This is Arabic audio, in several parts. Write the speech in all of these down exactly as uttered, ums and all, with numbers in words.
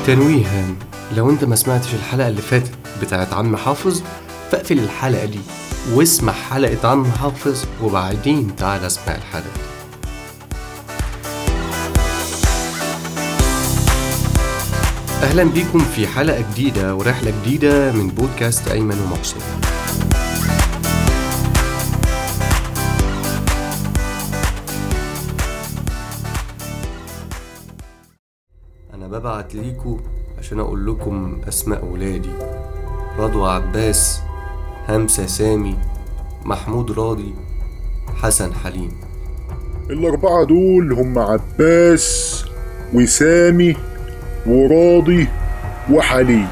تنويها، لو انت ما سمعتش الحلقة اللي فاتت بتاعت عم حافظ فاقفل الحلقة دي واسمع حلقة عم حافظ وبعدين تعال اسمع الحلقة. اهلا بيكم في حلقة جديدة ورحلة جديدة من بودكاست ايمن ومحسن. انا ببعت ليكم عشان اقول لكم اسماء ولادي: رضوى عباس، همسة سامي، محمود راضي، حسن حليم. الأربعة دول هم عباس وسامي وراضي وحليم.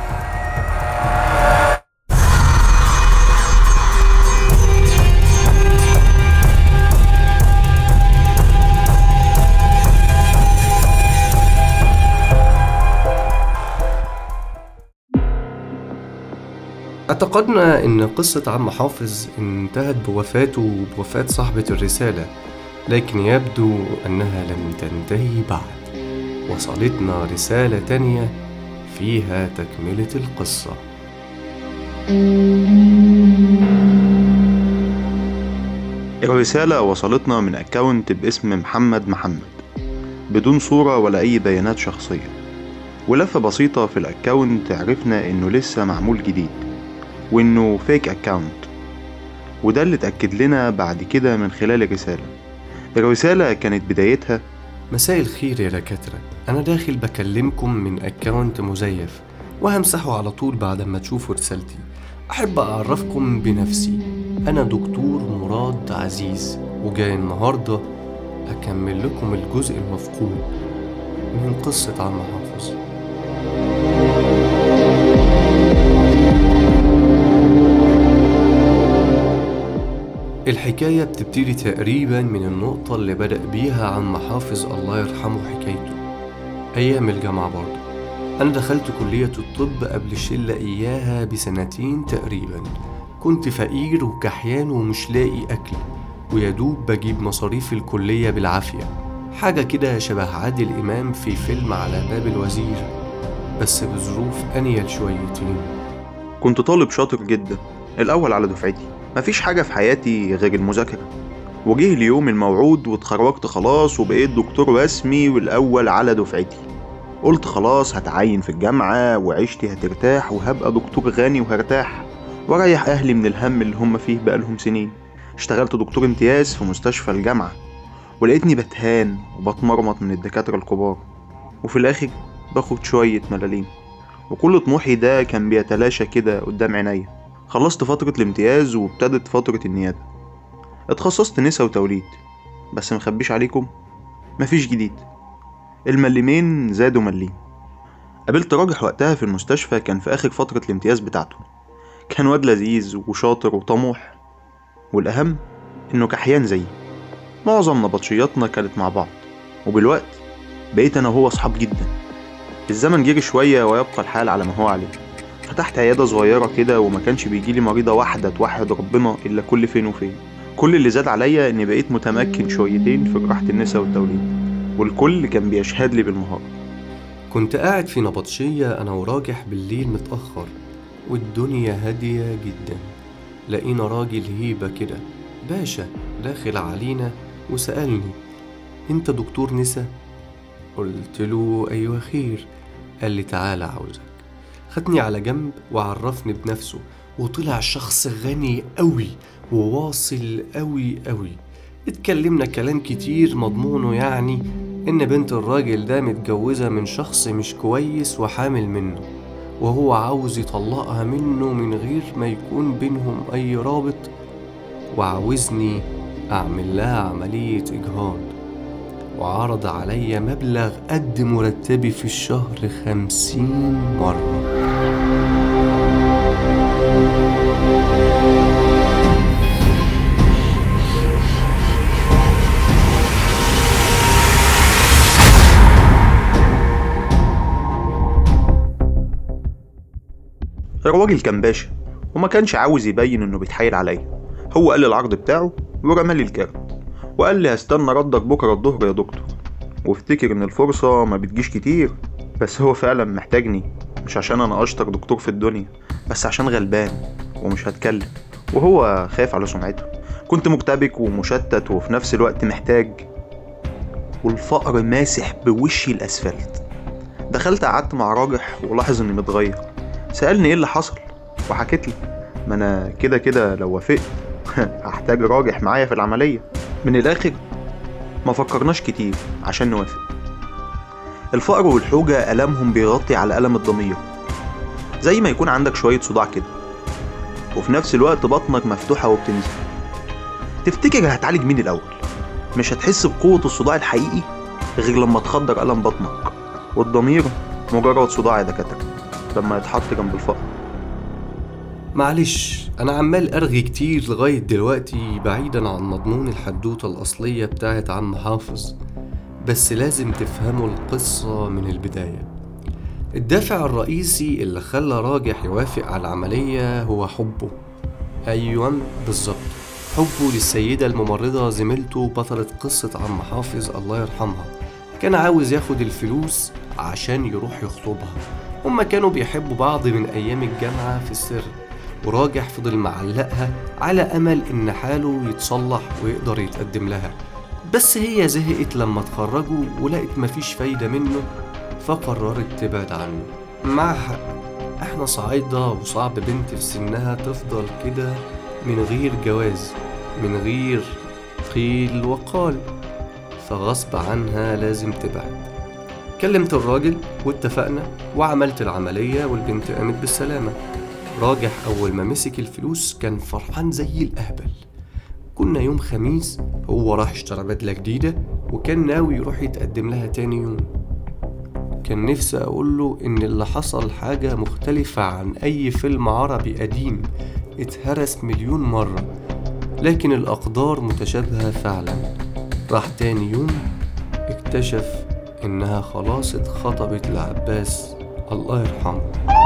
اعتقدنا ان قصة عم حافظ انتهت بوفاته وبوفاة صاحبة الرسالة، لكن يبدو انها لم تنتهي بعد. وصلتنا رسالة تانية فيها تكملة القصة. الرسالة وصلتنا من اكاونت باسم محمد محمد بدون صورة ولا اي بيانات شخصية، ولفة بسيطة في الاكاونت عرفنا انه لسه معمول جديد وانه فيك اكاونت، وده اللي اتأكد لنا بعد كده من خلال الرسالة. الرسالة كانت بدايتها: مساء الخير يا دكاترة، انا داخل بكلمكم من اكاونت مزيف وهمسحه على طول بعد ما تشوفوا رسالتي. احب اعرفكم بنفسي، انا دكتور مراد عزيز، وجاي النهاردة اكمل لكم الجزء المفقود من قصة عم حافظ. الحكاية بتبتدي تقريبا من النقطة اللي بدأ بيها عم حافظ الله يرحمه حكايته، أيام الجامعة برضه. أنا دخلت كلية الطب قبل الشلة إياها بسنتين تقريبا. كنت فقير وكحيان ومش لاقي أكل، ويدوب بجيب مصاريف الكلية بالعافية، حاجة كده شبه عادل إمام في فيلم على باب الوزير، بس بظروف أنيل شويتين. كنت طالب شاطر جدا، الأول على دفعتي، مفيش حاجة في حياتي غير المذاكرة. وجه اليوم الموعود واتخرجت خلاص وبقيت دكتور رسمي والأول على دفعتي. قلت خلاص هتعين في الجامعة وعيشتي هترتاح وهبقى دكتور غني وهرتاح واريح أهلي من الهم اللي هم فيه بقالهم سنين. اشتغلت دكتور امتياز في مستشفى الجامعة، ولقيتني بتهان وبتمرمط من الدكاترة الكبار، وفي الآخر باخد شوية ملاليم، وكل طموحي ده كان بيتلاشى كده قدام عينيا. خلصت فترة الامتياز وابتدت فترة النيابة. اتخصصت نسا وتوليد، بس مخبيش عليكم مفيش جديد، الملمين زادوا مليم. قابلت راجح وقتها في المستشفى، كان في آخر فترة الامتياز بتاعته. كان واد لذيذ وشاطر وطموح، والأهم إنه كحيان زيي. معظم نبطشياتنا كانت مع بعض، وبالوقت بقيت أنا وهو أصحاب جدا. الزمن جري شوية ويبقى الحال على ما هو عليه. فتحت عيادة صغيرة كده، وما كانش بيجيلي مريضة واحدة توحد ربنا إلا كل فين وفين. كل اللي زاد عليا إني بقيت متمكن شويتين في جراحة النساء والتوليد، والكل كان بيشهد لي بالمهارة. كنت قاعد في نبطشية أنا وراجح بالليل متأخر، والدنيا هادية جدا. لقينا راجل هيبة كده باشا داخل علينا وسألني: انت دكتور نسا؟ قلت له ايوه خير. قال لي تعالى عاوزك. خدني على جنب وعرفني بنفسه، وطلع شخص غني قوي وواصل قوي قوي. اتكلمنا كلام كتير مضمونه يعني ان بنت الراجل ده متجوزة من شخص مش كويس وحامل منه، وهو عاوز يطلقها منه من غير ما يكون بينهم اي رابط، وعاوزني اعمل لها عملية اجهاض، وعرض عليا مبلغ قد مرتبي في الشهر خمسين مرة. الراجل كان باشا وما كانش عاوز يبين انه بيتحايل عليا. هو قال لي العرض بتاعه ورمالي الكارت، وقال لي هستنى ردك بكره الظهر يا دكتور، وافتكر ان الفرصه ما بتجيش كتير، بس هو فعلا محتاجني، مش عشان انا اشطر دكتور في الدنيا، بس عشان غلبان ومش هتكلم، وهو خايف على سمعته. كنت مرتبك ومشتت وفي نفس الوقت محتاج، والفقر ماسح بوشي الاسفلت. دخلت قعدت مع راجح ولاحظ اني متغير. سألني ايه اللي حصل وحكيت لي. ما انا كده كده لو وافقت هحتاج راجح معايا في العملية. من الاخر ما فكرناش كتير عشان نوافق. الفقر والحوجة ألمهم بيغطي على ألم الضمير، زي ما يكون عندك شوية صداع كده وفي نفس الوقت بطنك مفتوحة وبتنزل. تفتكر هتعالج مين الأول؟ مش هتحس بقوة الصداع الحقيقي غير لما تخدر ألم بطنك، والضمير مجرد صداع يا دكاترة لما يتحط جنب الفقر. معلش أنا عمال أرغي كتير لغاية دلوقتي بعيدا عن مضمون الحدوتة الأصلية بتاعت عم حافظ، بس لازم تفهموا القصة من البداية. الدافع الرئيسي اللي خلى راجح يوافق على العملية هو حبه. أيوة بالظبط، حبه للسيدة الممرضة زميلته بطلة قصة عم حافظ الله يرحمها. كان عاوز ياخد الفلوس عشان يروح يخطبها. هما كانوا بيحبوا بعض من أيام الجامعة في السر، وراجح فضل معلقها على أمل إن حاله يتصلح ويقدر يتقدم لها. بس هي زهقت لما اتخرجوا ولقت مفيش فايدة منه، فقررت تبعد عنه. مع حق، احنا صعايدة وصعب بنت في سنها تفضل كده من غير جواز، من غير قيل وقال، فغصب عنها لازم تبعد. كلمت الراجل واتفقنا وعملت العملية والبنت قامت بالسلامة. راجح أول ما مسك الفلوس كان فرحان زي الأهبل. كنا يوم خميس، هو راح اشترى بدلة جديدة وكان ناوي يروح يتقدم لها تاني يوم. كان نفسي أقوله إن اللي حصل حاجة مختلفة عن أي فيلم عربي قديم اتهرس مليون مرة، لكن الأقدار متشابهة فعلا. راح تاني يوم اكتشف إنها خلاص اتخطبت لعباس الله يرحمه.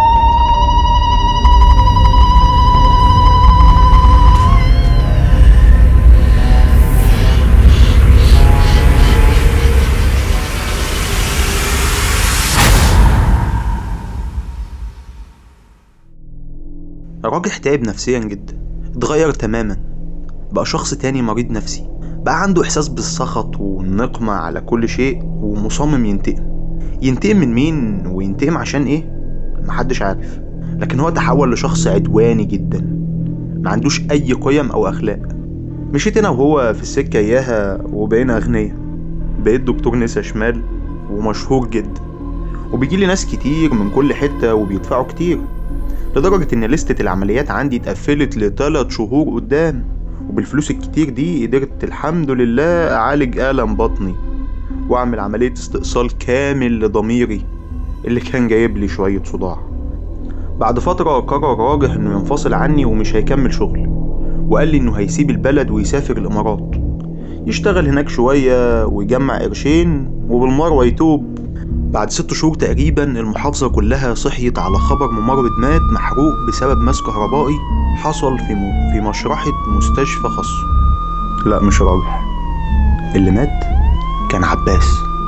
راجح تعب نفسيا جدا، اتغير تماما، بقى شخص تاني مريض نفسي، بقى عنده احساس بالسخط والنقمة على كل شيء ومصمم ينتقم. ينتقم من مين وينتقم عشان ايه؟ محدش عارف، لكن هو تحول لشخص عدواني جدا ما عندوش اي قيم او اخلاق. مشيت انا وهو في السكة اياها وبقينا اغنياء. بقيت دكتور نسا شمال ومشهور جدا، وبيجيلي ناس كتير من كل حتة وبيدفعوا كتير، لدرجة ان لستة العمليات عندي اتقفلت لثلاث شهور قدام. وبالفلوس الكتير دي قدرت الحمد لله اعالج ألم بطني واعمل عملية استئصال كامل لضميري اللي كان جايب لي شوية صداع. بعد فترة قرر راجح انه ينفصل عني ومش هيكمل شغل، وقال لي انه هيسيب البلد ويسافر الامارات يشتغل هناك شوية ويجمع قرشين وبالمروة يتوب. بعد ست شهور تقريبا المحافظة كلها صحيت على خبر ممرض مات محروق بسبب ماس كهربائي حصل في م... في مشرحة مستشفى خاص. لا مش راجح، اللي مات كان عباس.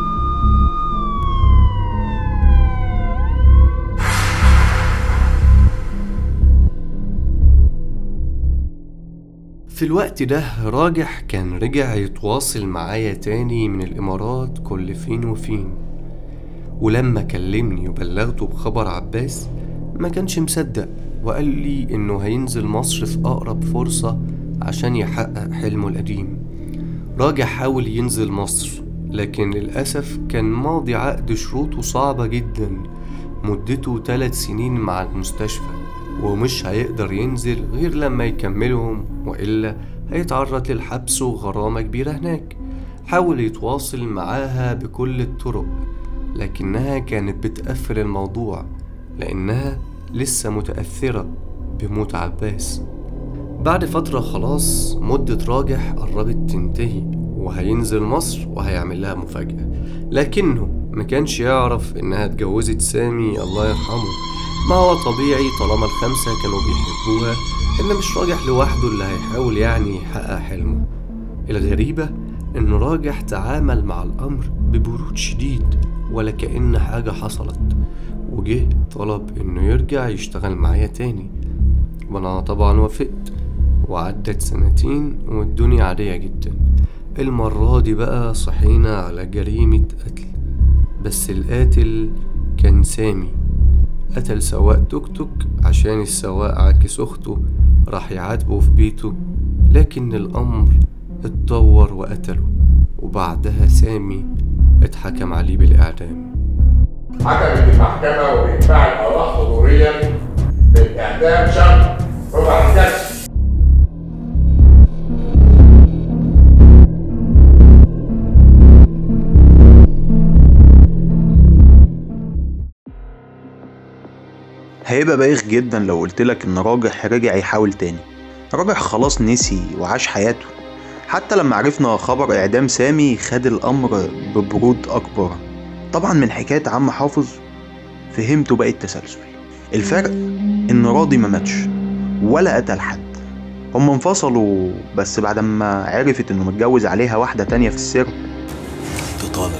في الوقت ده راجح كان رجع يتواصل معايا تاني من الإمارات كل فين وفين، ولما كلمني وبلغته بخبر عباس ما كانش مصدق، وقال لي إنه هينزل مصر في أقرب فرصة عشان يحقق حلمه القديم. راجح حاول ينزل مصر، لكن للأسف كان ماضي عقد شروطه صعبة جدا، مدته ثلاث سنين مع المستشفى، ومش هيقدر ينزل غير لما يكملهم، وإلا هيتعرض للحبس وغرامة كبيرة هناك. حاول يتواصل معاها بكل الطرق، لكنها كانت بتقفل الموضوع لأنها لسه متأثرة بموت عباس. بعد فترة خلاص مدة راجح قربت تنتهي، وهينزل مصر وهيعمل لها مفاجأة، لكنه ما كانش يعرف إنها اتجوزت سامي الله يرحمه. ما هو طبيعي طالما الخمسة كانوا بيحبوها، إن مش راجح لوحده اللي هيحاول يعني يحقق حلمه. الغريبة إن راجح تعامل مع الأمر ببرود شديد، ولا كأن حاجة حصلت، وجه طلب إنه يرجع يشتغل معايا تاني، وأنا طبعا وافقت. وعدت سنتين والدنيا عادية جدا. المرة دي بقى صحينا على جريمة قتل، بس القاتل كان سامي. قتل سواق توك توك عشان السواق عاكس أخته، راح يعاتبه في بيته، لكن الأمر اتطور وقتله، وبعدها سامي اتحكم عليه بالإعدام. حكمت المحكمة وبإجماع الآراء حضوريا بالإعدام شاب ربع الجسد. هيبقى بايخ جدا لو قلتلك ان راجح رجع يحاول تاني. راجح خلاص نسي وعاش حياته. حتى لما عرفنا خبر اعدام سامي خد الامر ببرود اكبر. طبعا من حكاية عم حافظ فهمته بقى التسلسل. الفرق ان راضي ما ماتش ولا قتل حد. هم انفصلوا بس بعد ما عرفت انه متجوز عليها واحدة تانية في السر تطالق.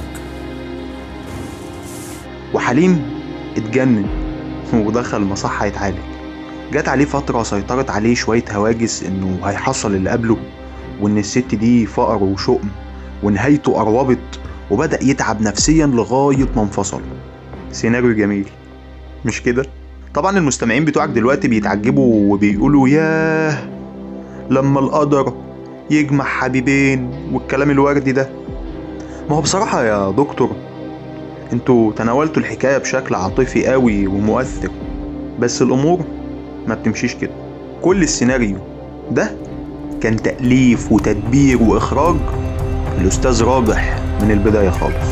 وحليم اتجنن ودخل مصحة يتعالج. جات عليه فترة سيطرت عليه شوية هواجس انه هيحصل اللي قبله، وان الست دي فقر وشؤم ونهايته قربت، وبدأ يتعب نفسيا لغاية ما انفصل. سيناريو جميل مش كده؟ طبعا المستمعين بتوعك دلوقتي بيتعجبوا وبيقولوا ياه لما القدر يجمع حبيبين والكلام الوردي ده. ما هو بصراحة يا دكتور انتوا تناولتوا الحكاية بشكل عاطفي قوي ومؤثر، بس الامور ما بتمشيش كده. كل السيناريو ده كان تأليف وتدبير واخراج الاستاذ راجح من البداية خالص.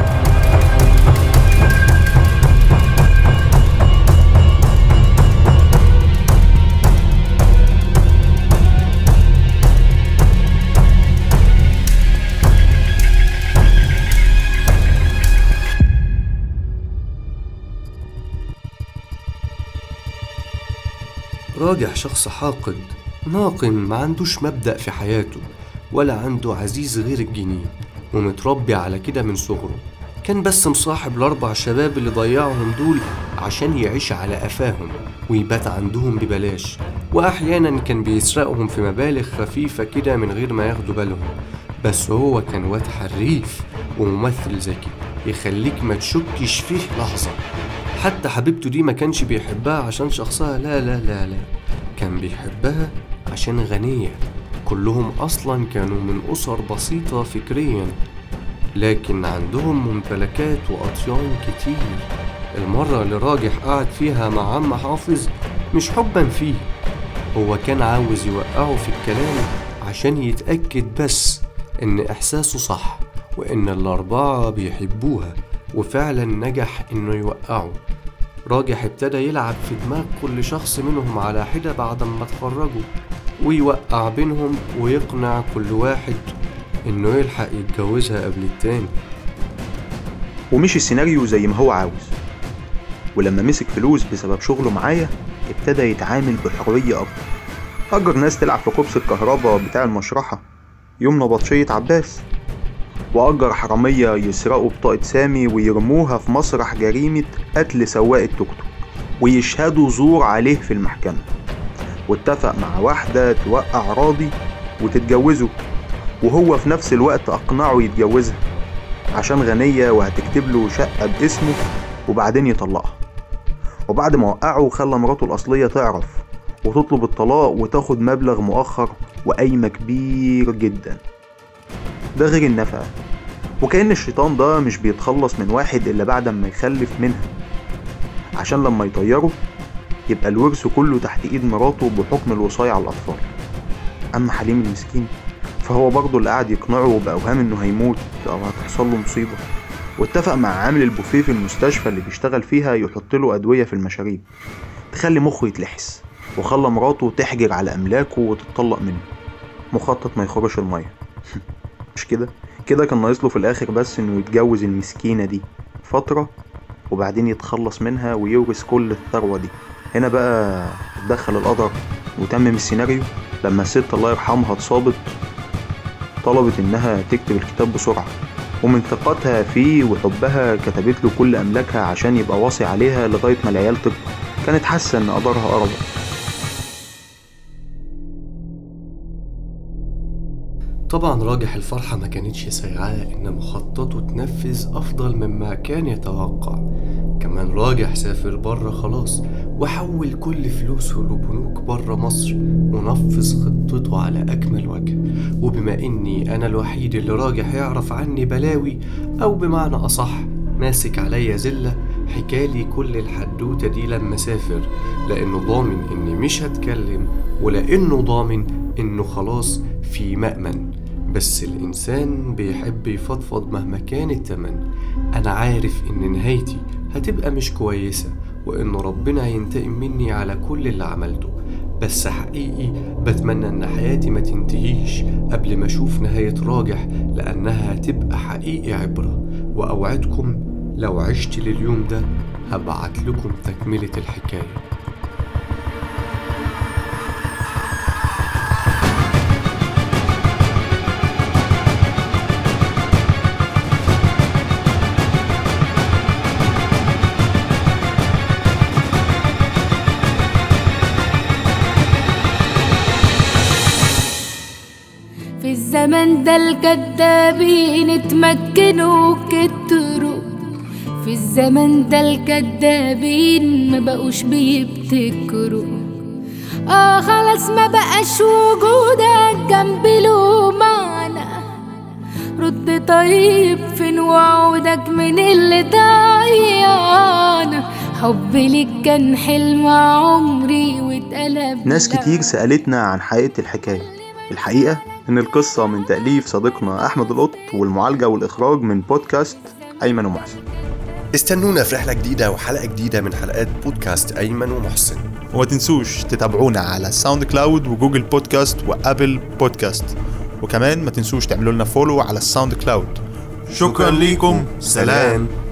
راجح شخص حاقد ناقم، ما عندوش مبدأ في حياته ولا عنده عزيز غير الجنين، ومتربي على كده من صغره. كان بس مصاحب الأربع شباب اللي ضيعهم دول عشان يعيش على قفاهم ويبات عندهم ببلاش، وأحيانا كان بيسرقهم في مبالغ خفيفة كده من غير ما ياخدوا بالهم. بس هو كان واد حريف وممثل ذكي يخليك ما تشكش فيه لحظة. حتى حبيبته دي ما كانش بيحبها عشان شخصها، لا لا لا لا، كان بيحبها عشان غنية. كلهم أصلا كانوا من أسر بسيطة فكريا، لكن عندهم ممتلكات وأطيان كتير. المرة اللي راجح قعد فيها مع عم حافظ مش حبا فيه، هو كان عاوز يوقعه في الكلام عشان يتأكد بس إن إحساسه صح وإن الأربعة بيحبوها، وفعلا نجح إنه يوقعه. راجح ابتدى يلعب في دماغ كل شخص منهم على حدة بعد ما اتخرجوا، ويوقع بينهم ويقنع كل واحد إنه يلحق يتجوزها قبل التاني. ومشي السيناريو زي ما هو عاوز. ولما مسك فلوس بسبب شغله معايا ابتدى يتعامل بحرية أكتر. أجر ناس تلعب في كوبس الكهرباء بتاع المشرحة يوم نبطشية عباس، وأجر حرامية يسرقوا بطاقة سامي ويرموها في مسرح جريمة قتل سواق التوك توك ويشهدوا زور عليه في المحكمة، واتفق مع واحدة توقع راضي وتتجوزه، وهو في نفس الوقت أقنعه يتجوزها عشان غنية وهتكتب له شقة باسمه وبعدين يطلقها. وبعد ما وقعه خلى مراته الأصلية تعرف وتطلب الطلاق وتاخد مبلغ مؤخر وقايمة كبير جدا، ده غير النفقة. وكأن الشيطان ده مش بيتخلص من واحد إلا بعد ما يخلف منها، عشان لما يطيره يبقى الورث كله تحت ايد مراته بحكم الوصاية على الأطفال. أما حليم المسكين فهو برضه اللي قاعد يقنعه بأوهام إنه هيموت أو هتحصل له مصيبة، واتفق مع عامل البوفيه في المستشفى اللي بيشتغل فيها يحط له أدوية في المشاريب تخلي مخه يتلحس، وخلى مراته تحجر على أملاكه وتتطلق منه مخطط ما يخرش المية. مش كده؟ كده كان ناقص له في الآخر بس إنه يتجوز المسكينة دي فترة وبعدين يتخلص منها ويورث كل الثروة دي. هنا بقى اتدخل القدر وتمم السيناريو لما الست الله يرحمها اتصابت، طلبت إنها تكتب الكتاب بسرعة ومن ثقتها فيه وحبها كتبت له كل أملاكها عشان يبقى واصي عليها لغاية ما العيال تكبر. كانت حاسة إن قدرها قرب. طبعا راجح الفرحة ما كانتش سايعاه إن مخططه تنفذ أفضل مما كان يتوقع. كمان راجح سافر بره خلاص وحول كل فلوسه لبنوك بره مصر ونفذ خطته على أكمل وجه. وبما إني أنا الوحيد اللي راجح يعرف عني بلاوي، أو بمعنى أصح ماسك عليا زلة، حكالي كل الحدوتة دي لما سافر، لأنه ضامن إني مش هتكلم، ولأنه ضامن إنه خلاص في مأمن. بس الإنسان بيحب يفضفض مهما كان التمن. أنا عارف إن نهايتي هتبقى مش كويسة، وإن ربنا هينتقم مني على كل اللي عملته، بس حقيقي بتمنى إن حياتي ما تنتهيش قبل ما أشوف نهاية راجح، لأنها هتبقى حقيقي عبرة. وأوعدكم لو عشت لليوم ده هبعت لكم تكملة الحكاية. في الزمن ده الكدابين اتمكنوا كتروا، في الزمن ده الكدابين ما بقوش بيبتكروا. اه خلاص ما بقاش وجودك جنبي له معنى. رد طيب فين وعودك من اللي ضيعنا؟ حبي ليك كان حلم عمري واتقلب. ناس كتير سألتنا عن حقيقة الحكاية. الحقيقة إن القصة من تأليف صديقنا أحمد القط، والمعالجة والإخراج من بودكاست أيمن ومحسن. استنونا في رحلة جديدة وحلقة جديدة من حلقات بودكاست أيمن ومحسن. وما تنسوش تتابعونا على ساوند كلاود وجوجل بودكاست وأبل بودكاست، وكمان ما تنسوش تعملوا لنا فولو على الساوند كلاود. شكرا ليكم، سلام.